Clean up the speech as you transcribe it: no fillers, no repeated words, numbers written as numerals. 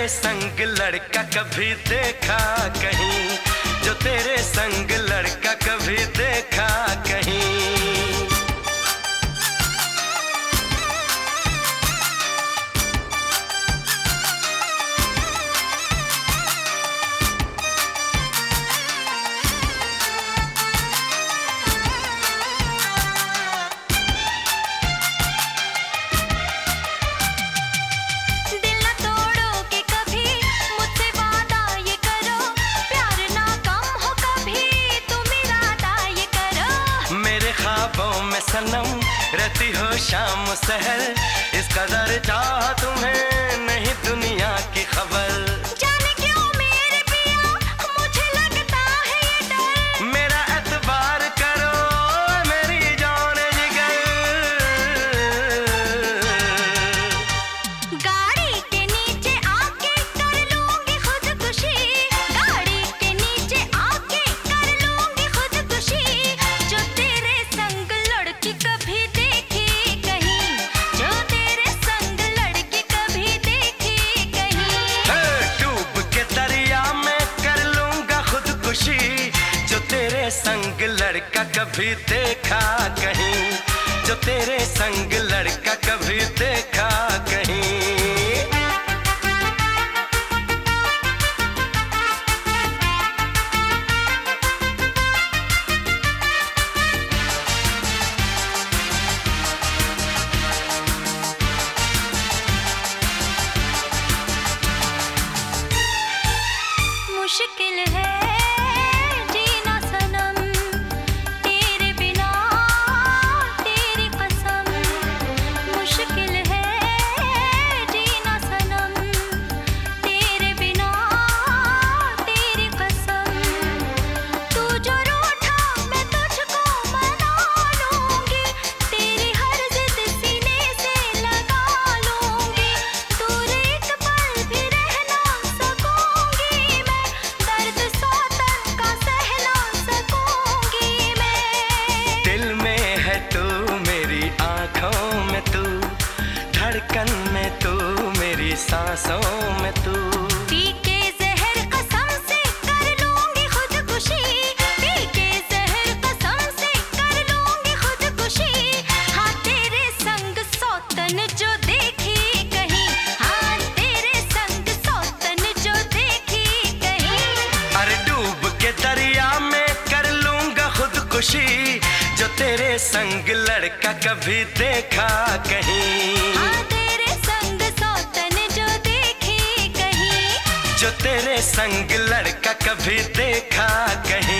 संग लड़का कभी देखा कहीं, जो तेरे संग लड़का कभी देखा कहीं। सनम रहती हो शाम सहर, इस कदर चाह तुम्हें नहीं दुनिया की खबर। जाने क्यों मेरे पिया मुझे लगता है ये डर, मेरा एतबार करो मेरी जान जिगर। गाड़ी के नीचे आके कर लूंगी खुदकुशी, गाड़ी के नीचे आके कर लूंगी खुदकुशी, जो तेरे संग लड़की कभी देखी कहीं, जो तेरे संग लड़की कभी देखी कहीं। डूब के दरिया में कर लूंगा खुदकुशी, जो तेरे संग लड़का कभी देखा कहीं, जो तेरे संग लड़का कभी देखा कहीं। मुश्किल है जीना सनम तेरे बिना, तेरी कसम। मुश्किल है जीना सनम तेरे बिना, तेरी कसम। तू जो रूठा मैं तुझको मना लूंगी, तेरी हर जिद सीने से लगा लूंगी। दूर एक पल भी रह ना सकूंगी मैं, दर्द सौतन का सहला सकूंगी मैं। दिल में है तू मेरी आंखों में तू, धड़कन में तू मेरी सांसों में तू। पी के जहर कसम से कर लूंगी खुदकुशी, पी के जहर कसम से कर लूंगी खुदकुशी। हाँ तेरे संग सौतन जो देखी कहीं, हाँ तेरे संग सौतन जो देखी कहीं। अरे डूब के दरिया में कर लूंगा खुदकुशी, जो तेरे संग लड़का कभी देखा कहीं, हाँ तेरे संग सौतन जो देखी कहीं, जो तेरे संग लड़का कभी देखा कहीं।